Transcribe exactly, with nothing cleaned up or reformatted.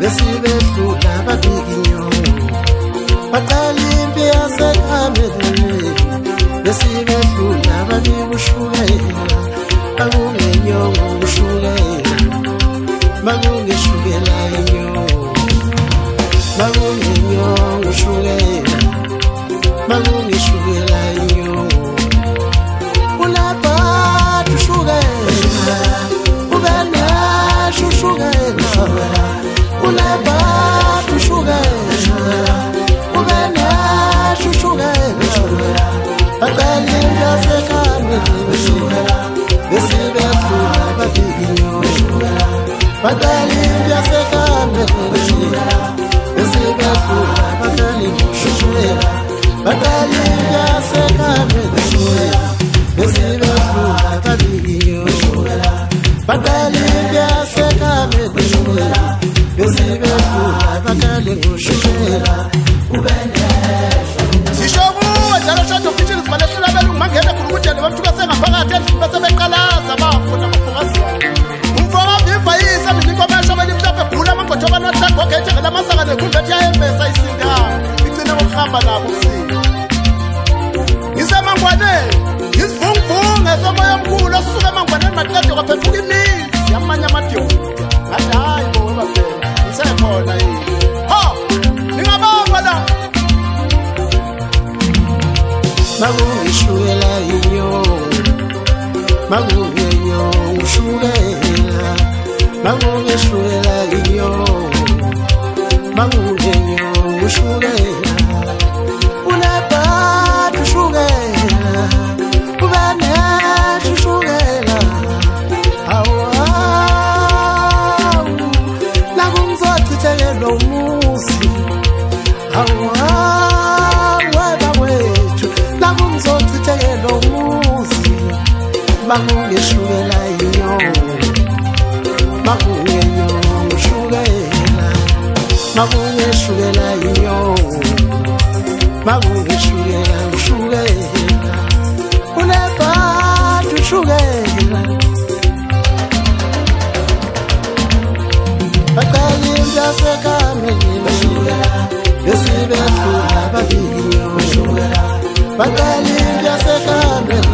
besibedlula babikinyo baqala impi yaseKameleni besibedlula babikushukela bakungenyongo ushukela bakungishukela inyongo bakungenyongo ushukela bakungishukela inyongo unapata ushukela ubena ushukela unapata ushukela ubena ushukela baqala yaseKameleni besibedlula babikinyo baqala yaseKameleni besibedlula babikinyo baqala yaseKameleni besibedlula babikinyo baqala yaseKameleni besibedlula babikinyo sishobuwe njalo shado fitshini sibalesela belungu mangena khulukudeni bamthuka sengaphakathi endlini basebeqalaza bafuna amafokasi umfoka ngivayisa mina inkomesho belimhlaphe bhula amangojo abanathathu ogejengela amasaka nekhumbethi yayembesa isinda igcine ngokuhamba nabo usinda ngisemangwaneni ngisivunguvunge somoya omkhulu osuke emangwaneni maqede kwaphethuka imizi yamanye amadyovu ngathi hayi bo webaphela ngisekhona yini ho ningabongwa la bakungishukela inyongo bakungenyongo ushukela bakungishukela inyongo bakungenyongo ushukela unapata ushukela ubana ushukela awu nakumzothithekela umusi awu umzothithekela umuzi bakungishukela inyongo bakungenyongo ushukela bakungishukela inyongo bakungishukela ushukela unapata ushukela baqala impi yaseKameleni besibedlula babikinyo baqala impi yaseKameleni